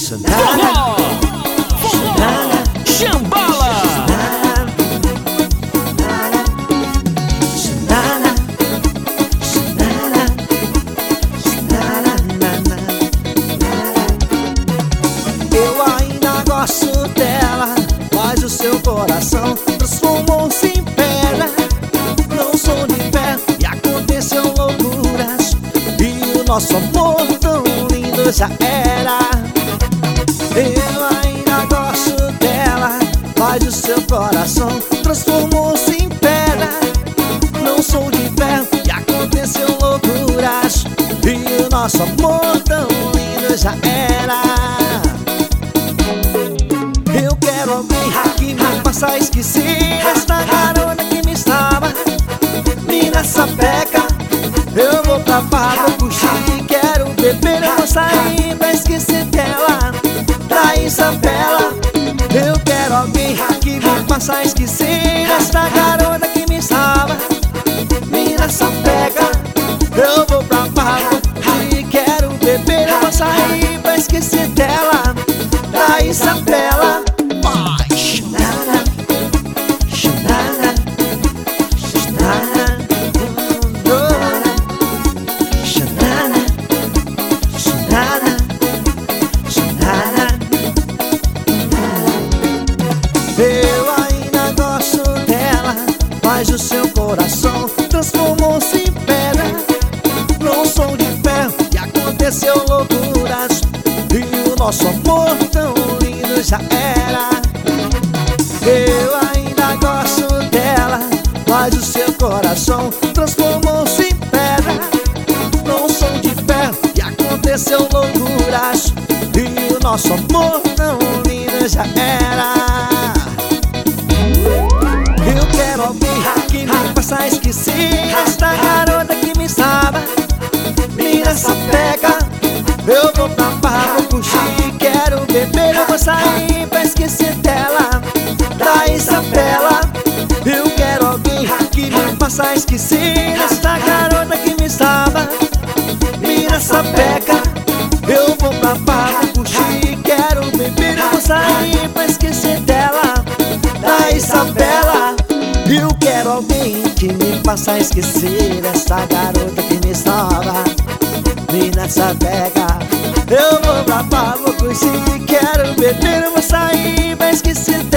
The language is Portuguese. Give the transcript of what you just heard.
Forró, Chambala. Eu ainda gosto dela, mas o seu coração transformou-se em pedra. Não sou de ferro e aconteceu loucuras, e o nosso amor tão lindo já era. Eu ainda gosto dela, mas o seu coração transformou-se em pedra. Não sou de ferro e aconteceu loucuras, e o nosso amor tão lindo já era. Eu quero alguém que me faça esquecer esta garota que me estava me nessa peca. Eu vou pra bar, vou curtir, quero beber, eu vou sair pra esquecer dela, da Isabela. Eu quero alguém que me faça esquecer esta garota que me estava me nessa peca. Eu vou pra bar, vou curtir, quero beber, eu vou sair pra esquecer dela, da Isabela. Eu ainda gosto dela, mas o seu coração transformou-se em pedra. Não sou de ferro e aconteceu loucuras, e o nosso amor tão lindo já era. Eu ainda gosto dela, mas o seu coração transformou-se em pedra. Não sou de ferro e aconteceu loucuras, e o nosso amor tão lindo já era. Eu quero alguém que me faça esquecer esta garota que me estava me nessa peca. Eu vou pra bar, vou curtir, quero beber, eu vou sair pra esquecer dela, da Isabela. Eu quero alguém que me faça esquecer esta garota que me estava me nessa peca. Eu vou pra bar, vou curtir, quero beber, eu vou sair pra esquecer dela, da Isabela. Eu quero alguém que me faça esquecer essa garota que me estava me nessa pega. Eu vou pra bar, vou curtir, quero beber, eu vou sair pra esquecer dela.